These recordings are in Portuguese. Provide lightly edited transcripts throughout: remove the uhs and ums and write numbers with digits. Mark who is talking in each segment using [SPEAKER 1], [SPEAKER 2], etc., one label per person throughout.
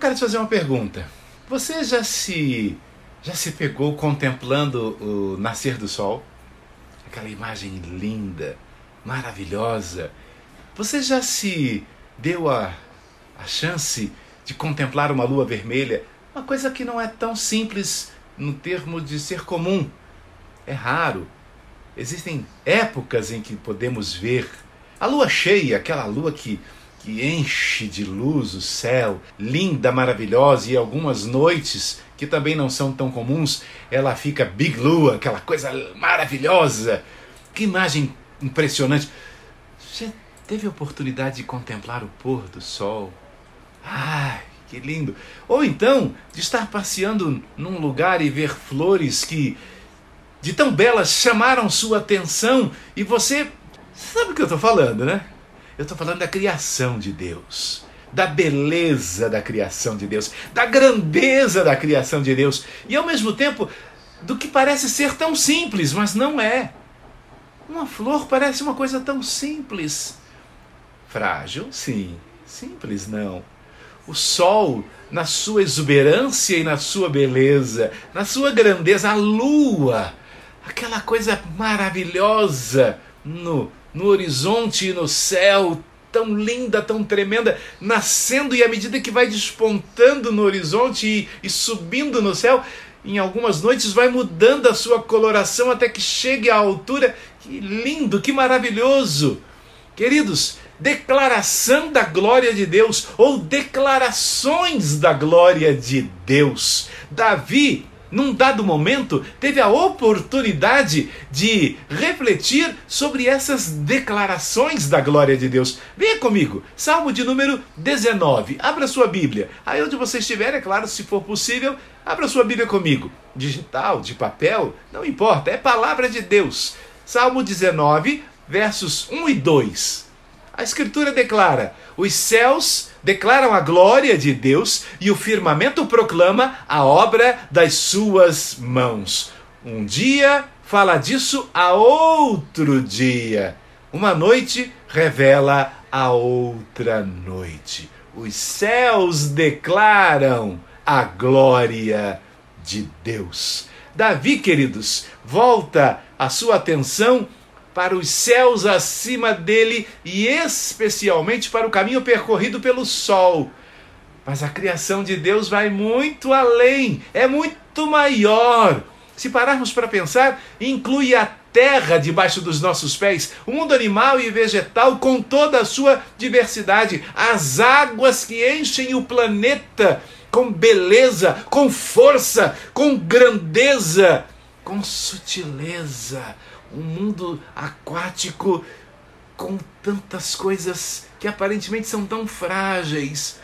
[SPEAKER 1] quero te fazer uma pergunta. Você já se pegou contemplando o nascer do sol? Aquela imagem linda, maravilhosa. Você já se deu a chance de contemplar uma lua vermelha? Uma coisa que não é tão simples no termo de ser comum. É raro. Existem épocas em que podemos ver a lua cheia, aquela lua que enche de luz o céu, linda, maravilhosa, e algumas noites, que também não são tão comuns, ela fica Big Lua, aquela coisa maravilhosa. Que imagem impressionante. Você teve a oportunidade de contemplar o pôr do sol? Ai, que lindo. Ou então, de estar passeando num lugar e ver flores que, de tão belas, chamaram sua atenção, e você sabe o que eu estou falando, né? Eu estou falando da criação de Deus, da beleza da criação de Deus, da grandeza da criação de Deus, e ao mesmo tempo do que parece ser tão simples, mas não é. Uma flor parece uma coisa tão simples. Frágil, sim. Simples, não. O sol, na sua exuberância e na sua beleza, na sua grandeza, a lua, aquela coisa maravilhosa no horizonte e no céu, tão linda, tão tremenda, nascendo, e à medida que vai despontando no horizonte e subindo no céu, em algumas noites vai mudando a sua coloração até que chegue à altura. Que lindo, que maravilhoso! Queridos, declaração da glória de Deus, ou declarações da glória de Deus. Davi, num dado momento, teve a oportunidade de refletir sobre essas declarações da glória de Deus. Venha comigo, Salmo de número 19. Abra sua Bíblia. Aí onde você estiver, é claro, se for possível, abra sua Bíblia comigo. Digital, de papel, não importa, é palavra de Deus. Salmo 19, versos 1 e 2. A Escritura declara: os céus declaram a glória de Deus e o firmamento proclama a obra das suas mãos. Um dia fala disso a outro dia. Uma noite revela a outra noite. Os céus declaram a glória de Deus. Davi, queridos, volta a sua atenção para os céus acima dele e especialmente para o caminho percorrido pelo sol. Mas a criação de Deus vai muito além, é muito maior. Se pararmos para pensar, inclui a terra debaixo dos nossos pés, o mundo animal e vegetal com toda a sua diversidade, as águas que enchem o planeta com beleza, com força, com grandeza, com sutileza. Um mundo aquático com tantas coisas que aparentemente são tão frágeis,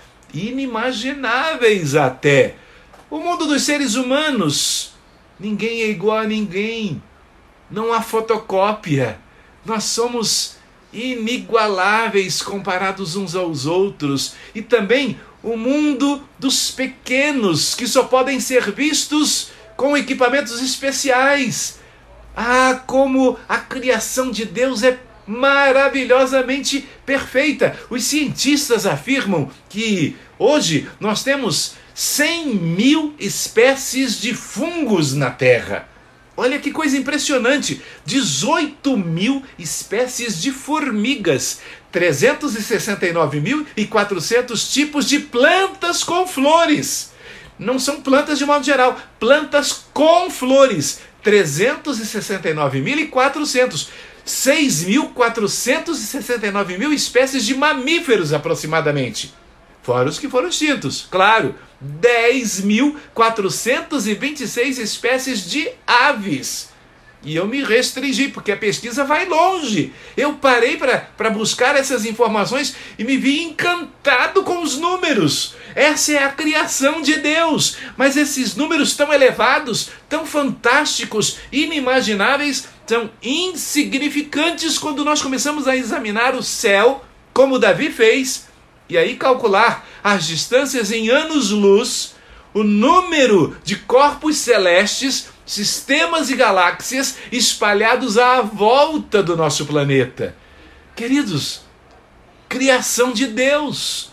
[SPEAKER 1] inimagináveis até. O mundo dos seres humanos, ninguém é igual a ninguém, não há fotocópia, nós somos inigualáveis comparados uns aos outros. E também o mundo dos pequenos, que só podem ser vistos com equipamentos especiais. Ah, como a criação de Deus é maravilhosamente perfeita. Os cientistas afirmam que hoje nós temos 100 mil espécies de fungos na Terra. Olha que coisa impressionante! 18 mil espécies de formigas, 369.400 tipos de plantas com flores. Não são plantas de modo geral, plantas com flores. 369.400, 6.469 mil espécies de mamíferos aproximadamente. Fora os que foram extintos, claro, 10.426 espécies de aves. E eu me restringi, porque a pesquisa vai longe. Eu parei para buscar essas informações e me vi encantado com os números. Essa é a criação de Deus. Mas esses números tão elevados, tão fantásticos, inimagináveis, são insignificantes quando nós começamos a examinar o céu, como Davi fez, e aí calcular as distâncias em anos-luz, o número de corpos celestes, sistemas e galáxias espalhados à volta do nosso planeta. Queridos, criação de Deus,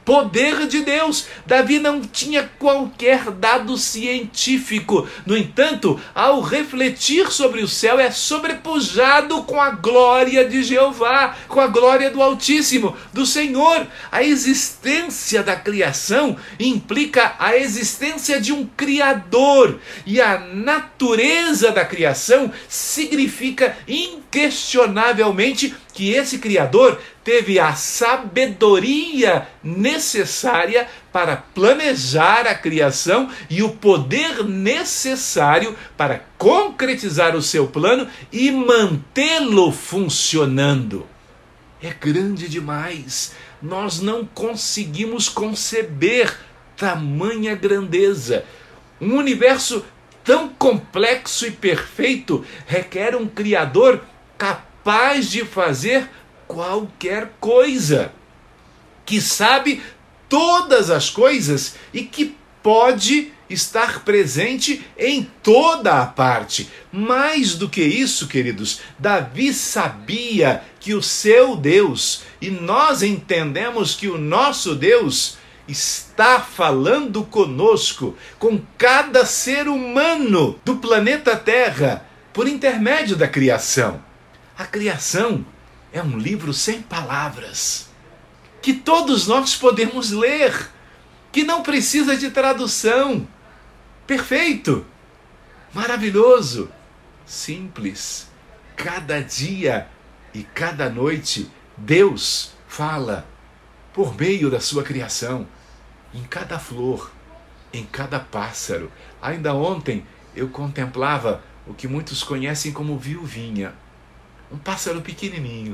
[SPEAKER 1] poder de Deus. Davi não tinha qualquer dado científico. No entanto, ao refletir sobre o céu, é sobrepujado com a glória de Jeová, com a glória do Altíssimo, do Senhor. A existência da criação implica a existência de um Criador, e a natureza da criação significa inquestionavelmente que esse Criador teve a sabedoria necessária para planejar a criação e o poder necessário para concretizar o seu plano e mantê-lo funcionando. É grande demais. Nós não conseguimos conceber tamanha grandeza. Um universo tão complexo e perfeito requer um Criador capaz de fazer qualquer coisa, que sabe todas as coisas e que pode estar presente em toda a parte. Mais do que isso, queridos, Davi sabia que o seu Deus, e nós entendemos que o nosso Deus está falando conosco, com cada ser humano do planeta Terra, por intermédio da criação. A criação é um livro sem palavras, que todos nós podemos ler, que não precisa de tradução. Perfeito, maravilhoso, simples. Cada dia e cada noite, Deus fala por meio da sua criação, em cada flor, em cada pássaro. Ainda ontem eu contemplava o que muitos conhecem como viuvinha, um pássaro pequenininho,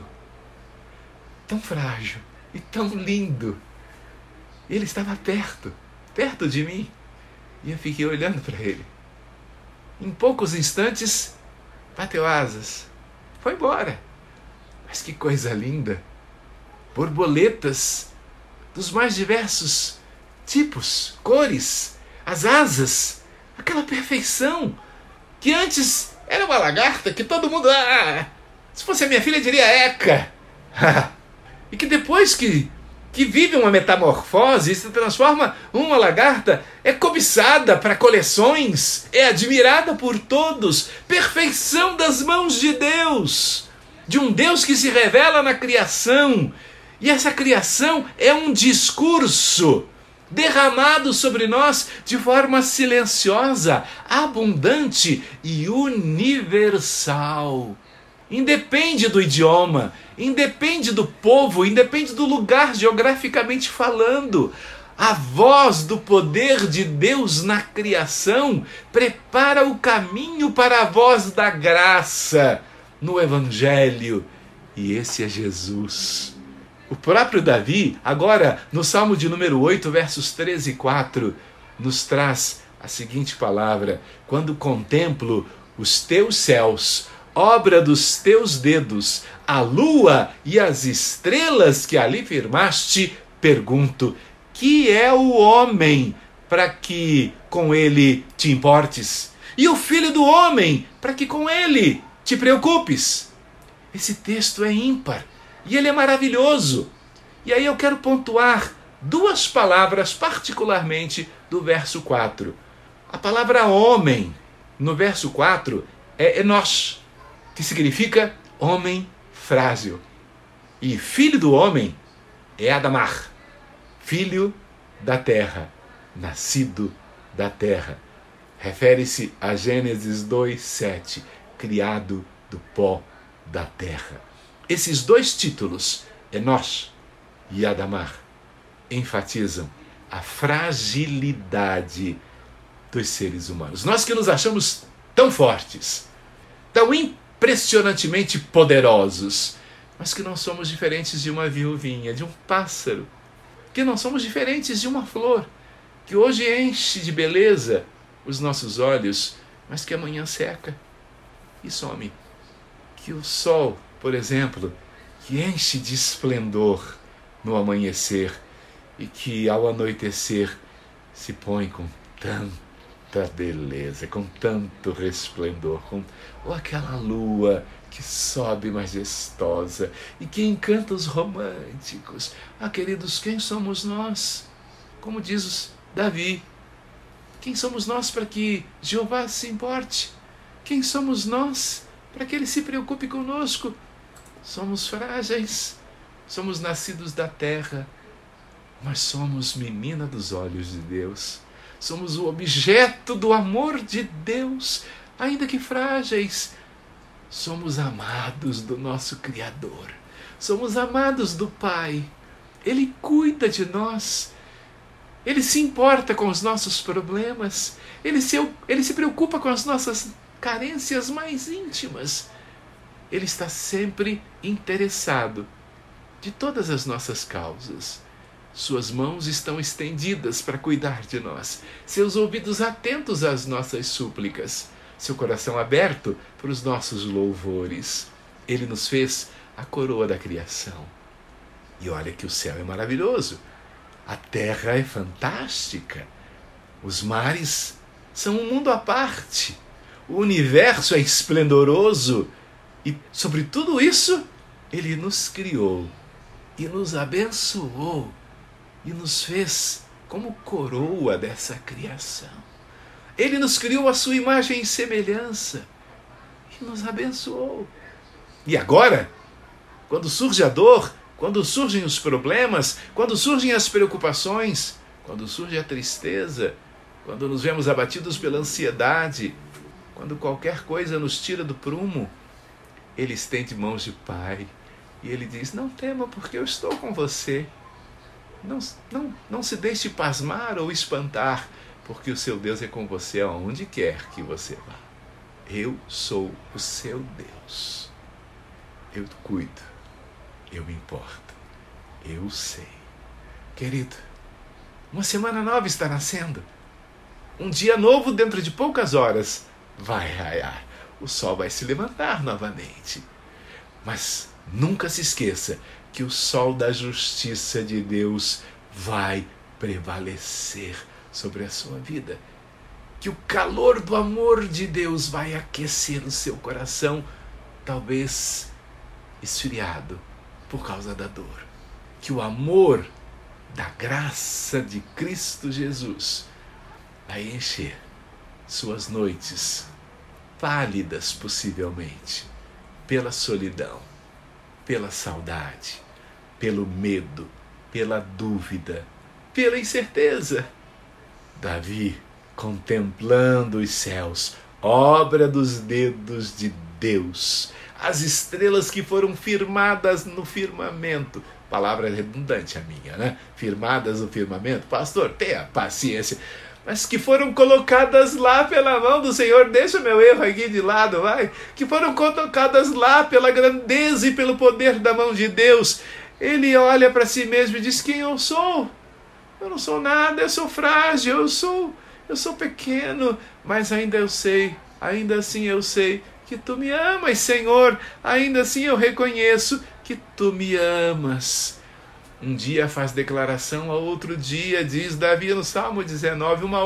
[SPEAKER 1] tão frágil e tão lindo. Ele estava perto de mim, e eu fiquei olhando para ele. Em poucos instantes, bateu asas, foi embora. Mas que coisa linda! Borboletas dos mais diversos tipos, cores, as asas, aquela perfeição, que antes era uma lagarta que todo mundo... se fosse a minha filha, diria eca. E que depois que vive uma metamorfose e se transforma uma lagarta, é cobiçada para coleções, é admirada por todos. Perfeição das mãos de Deus, de um Deus que se revela na criação. E essa criação é um discurso derramado sobre nós de forma silenciosa, abundante e universal. Independe do idioma, independe do povo, independe do lugar geograficamente falando. A voz do poder de Deus na criação prepara o caminho para a voz da graça no Evangelho. E esse é Jesus. O próprio Davi, agora no Salmo de número 8, versos 13 e 4, nos traz a seguinte palavra: quando contemplo os teus céus, obra dos teus dedos, a lua e as estrelas que ali firmaste, pergunto, que é o homem para que com ele te importes? E o filho do homem para que com ele te preocupes? Esse texto é ímpar e ele é maravilhoso. E aí eu quero pontuar duas palavras particularmente do verso 4. A palavra homem no verso 4 é enos, que significa homem frágil. E filho do homem é Adamar, filho da terra, nascido da terra. Refere-se a Gênesis 2:7, criado do pó da terra. Esses dois títulos, Enos e Adamar, enfatizam a fragilidade dos seres humanos. Nós que nos achamos tão fortes, tão impressionantemente poderosos, mas que não somos diferentes de uma viuvinha, de um pássaro, que não somos diferentes de uma flor, que hoje enche de beleza os nossos olhos, mas que amanhã seca e some. Que o sol, por exemplo, que enche de esplendor no amanhecer e que ao anoitecer se põe com tanta beleza, com tanto resplendor, ou aquela lua que sobe majestosa e que encanta os românticos. Ah, queridos, quem somos nós? Como diz Davi, quem somos nós para que Jeová se importe? Quem somos nós para que Ele se preocupe conosco? Somos frágeis, somos nascidos da terra, mas somos menina dos olhos de Deus. Somos o objeto do amor de Deus, ainda que frágeis. Somos amados do nosso Criador. Somos amados do Pai. Ele cuida de nós. Ele se importa com os nossos problemas. Ele se preocupa com as nossas carências mais íntimas. Ele está sempre interessado de todas as nossas causas. Suas mãos estão estendidas para cuidar de nós. Seus ouvidos atentos às nossas súplicas. Seu coração aberto para os nossos louvores. Ele nos fez a coroa da criação. E olha que o céu é maravilhoso. A terra é fantástica. Os mares são um mundo à parte. O universo é esplendoroso. E sobre tudo isso, Ele nos criou e nos abençoou e nos fez como coroa dessa criação. Ele nos criou a sua imagem e semelhança e nos abençoou. E agora, quando surge a dor, quando surgem os problemas, quando surgem as preocupações, quando surge a tristeza, quando nos vemos abatidos pela ansiedade, quando qualquer coisa nos tira do prumo, Ele estende mãos de Pai e Ele diz: não tema, porque eu estou com você. Não se deixe pasmar ou espantar, porque o seu Deus é com você aonde quer que você vá. Eu sou o seu Deus. Eu cuido. Eu me importo. Eu sei. Querido, uma semana nova está nascendo. Um dia novo dentro de poucas horas vai raiar. O sol vai se levantar novamente. Mas nunca se esqueça que o sol da justiça de Deus vai prevalecer sobre a sua vida. Que o calor do amor de Deus vai aquecer o seu coração, talvez esfriado por causa da dor. Que o amor da graça de Cristo Jesus vai encher suas noites pálidas, possivelmente, pela solidão, pela saudade, pelo medo, pela dúvida, pela incerteza. Davi, contemplando os céus, obra dos dedos de Deus, as estrelas que foram firmadas no firmamento. Palavra redundante a minha, né? Firmadas no firmamento. Pastor, tenha paciência. Mas que foram colocadas lá pela mão do Senhor. Deixa meu erro aqui de lado, vai. Que foram colocadas lá pela grandeza e pelo poder da mão de Deus. Ele olha para si mesmo e diz: quem eu sou? Eu não sou nada, eu sou frágil, eu sou pequeno, mas ainda assim eu sei que tu me amas, Senhor. Ainda assim eu reconheço que tu me amas. Um dia faz declaração, ao outro dia, diz Davi no Salmo 19, uma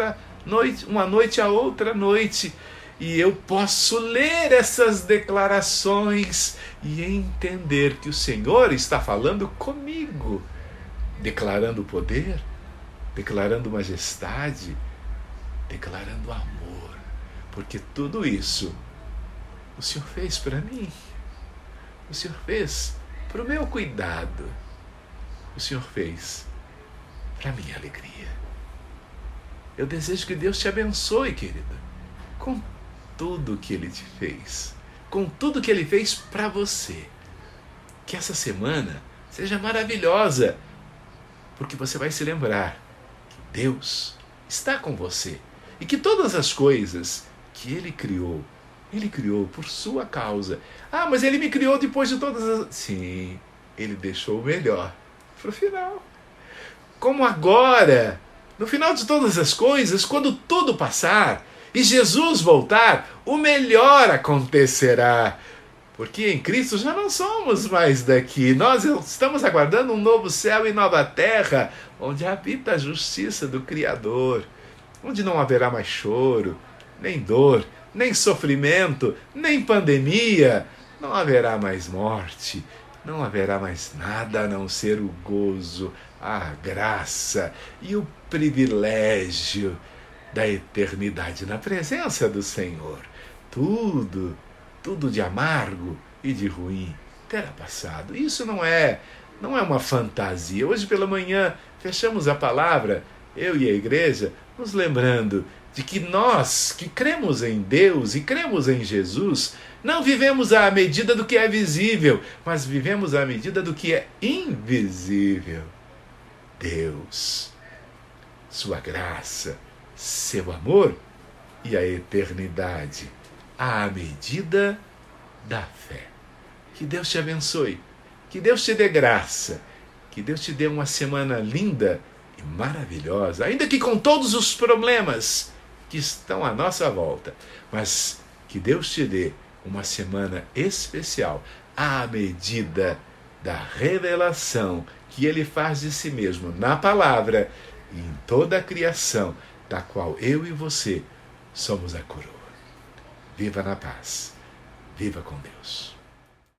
[SPEAKER 1] noite a outra noite. E eu posso ler essas declarações e entender que o Senhor está falando comigo, declarando poder, declarando majestade, declarando amor, porque tudo isso o Senhor fez para mim, o Senhor fez para o meu cuidado, o Senhor fez para a minha alegria. Eu desejo que Deus te abençoe, querida, com tudo que Ele te fez, com tudo que Ele fez para você. Que essa semana seja maravilhosa, porque você vai se lembrar que Deus está com você e que todas as coisas que Ele criou por sua causa. Ah, mas Ele me criou depois de todas as... Sim, Ele deixou o melhor para o final. Como agora, no final de todas as coisas, quando tudo passar e Jesus voltar, o melhor acontecerá. Porque em Cristo já não somos mais daqui. Nós estamos aguardando um novo céu e nova terra, onde habita a justiça do Criador, onde não haverá mais choro, nem dor, nem sofrimento, nem pandemia. não haverá mais morte, não haverá mais nada a não ser o gozo, a graça e o privilégio da eternidade na presença do Senhor. Tudo de amargo e de ruim terá passado. Isso não é uma fantasia. Hoje pela manhã fechamos a palavra, eu e a igreja, nos lembrando de que nós que cremos em Deus e cremos em Jesus, não vivemos à medida do que é visível, mas vivemos à medida do que é invisível. Deus, sua graça, seu amor e a eternidade, à medida da fé. Que Deus te abençoe, que Deus te dê graça, que Deus te dê uma semana linda e maravilhosa, ainda que com todos os problemas que estão à nossa volta, mas que Deus te dê uma semana especial à medida da revelação que Ele faz de si mesmo na palavra e em toda a criação, da qual eu e você somos a coroa. Viva na paz, viva com Deus.